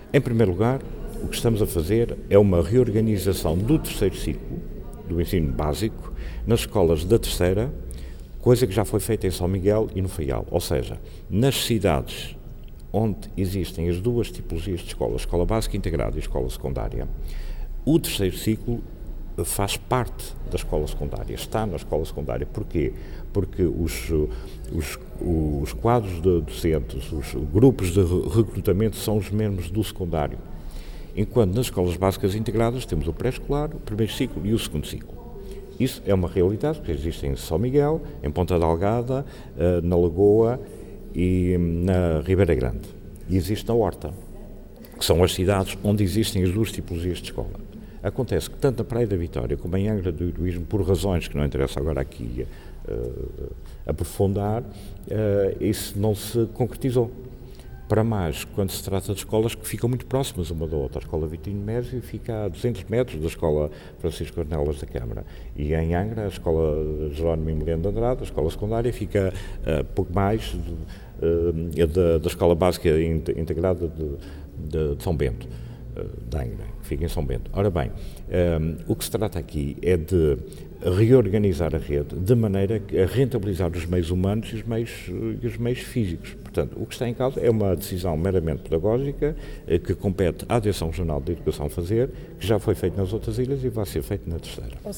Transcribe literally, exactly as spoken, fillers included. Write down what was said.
Em primeiro lugar, o que estamos a fazer é uma reorganização do terceiro ciclo, do ensino básico, nas escolas da terceira, coisa que já foi feita em São Miguel e no Faial. Ou seja, nas cidades onde existem as duas tipologias de escolas, escola básica integrada e escola secundária, o terceiro ciclo faz parte da escola secundária, está na escola secundária. Porquê? Porque os, os, os quadros de docentes, os grupos de recrutamento são os mesmos do secundário. Enquanto nas escolas básicas integradas temos o pré-escolar, o primeiro ciclo e o segundo ciclo. Isso é uma realidade que existe em São Miguel, em Ponta Delgada, na Lagoa e na Ribeira Grande. E existe na Horta, que são as cidades onde existem as duas tipologias de escola. Acontece que tanto na Praia da Vitória como em Angra do Heroísmo, por razões que não interessa agora aqui uh, aprofundar, uh, isso não se concretizou. Para mais, quando se trata de escolas que ficam muito próximas uma da outra. A Escola Vitinho Mésio fica a duzentos metros da Escola Francisco Ornelas da Câmara. E em Angra, a Escola Jerónimo Emiliano de Andrade, a Escola Secundária, fica uh, pouco mais de, uh, da, da Escola Básica Integrada de, de, de São Bento. Da Angra, que fica em São Bento. Ora bem, um, o que se trata aqui é de reorganizar a rede de maneira a rentabilizar os meios humanos e os meios, e os meios físicos. Portanto, o que está em causa é uma decisão meramente pedagógica que compete à Direção Regional de Educação fazer, que já foi feita nas outras ilhas e vai ser feita na terceira.